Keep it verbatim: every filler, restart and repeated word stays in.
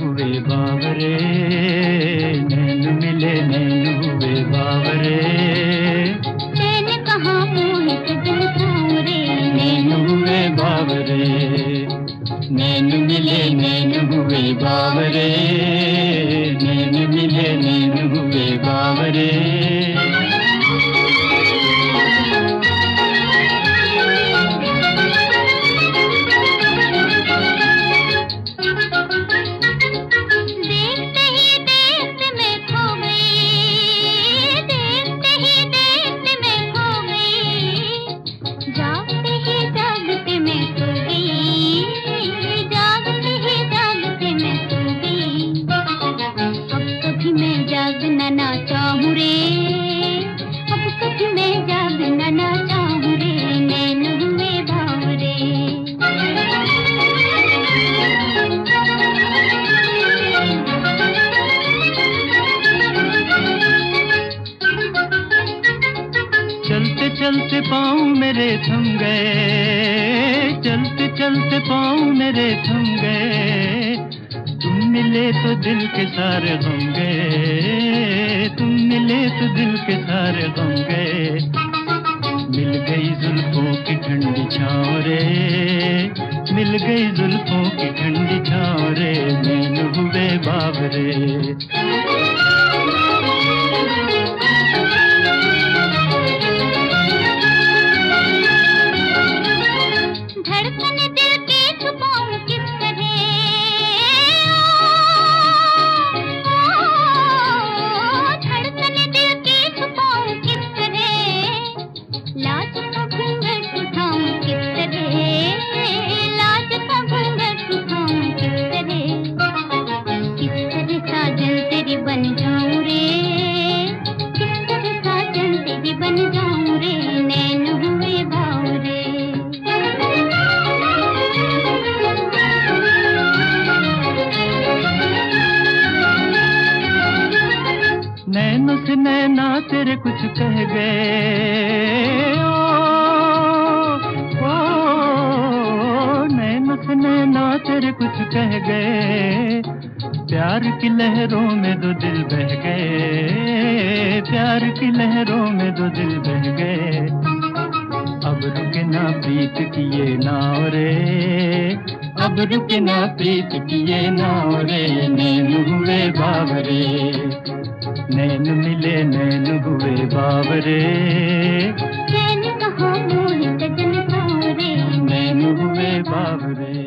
हुए बावरे, नैन मिले नैन हुए बावरे। चैन कहाँ मोहित दिल सांवरे, नैन हुए बावरे, नैन मिले नैन हुए बावरे, नैन मिले नैन हुए बावरे। जागना ना चाहूँ रे, अब कभी मैं जागना ना चाहूँ रे, नैन हुए बावरे। चलते चलते पाँव मेरे थम गए, चलते चलते पाँव मेरे थम गए। तुम मिले तो दिल के सारे गम गए, तुम मिले तो दिल के सारे गम गए। मिल गई जुल्फों की ठंडी छाँव रे, मिल गई जुल्फों की ठंडी छाँव रे, नैन हुए बावरे। धड़कन दिल की छुपाऊं किस तरह, धड़कन दिल की छुपाऊं किस तरह, लाज का घूंघट उठाऊं किस तरह, लाज का घूंघट उठाऊं किस तरह। किस तरह साजन तेरी बन जाऊं रे, किस तरह साजन तेरी बन जाऊं रे, नैन हुए बावरे। नैनों से नैना तेरे कुछ कह गए, ओ, ओ, नैनों से नैना तेरे कुछ कह गए। प्यार की लहरों में दो दिल बह गए, प्यार की लहरों में दो दिल बह गए। अब रुके ना प्रीत की ये नाव रे, अब रुके ना प्रीत की ये नाव रे, नैन हुए बावरे, नैन मिले नैन हुए बावरे। चैन कहाँ मोहित दिल सांवरे, नैन हुए बावरे।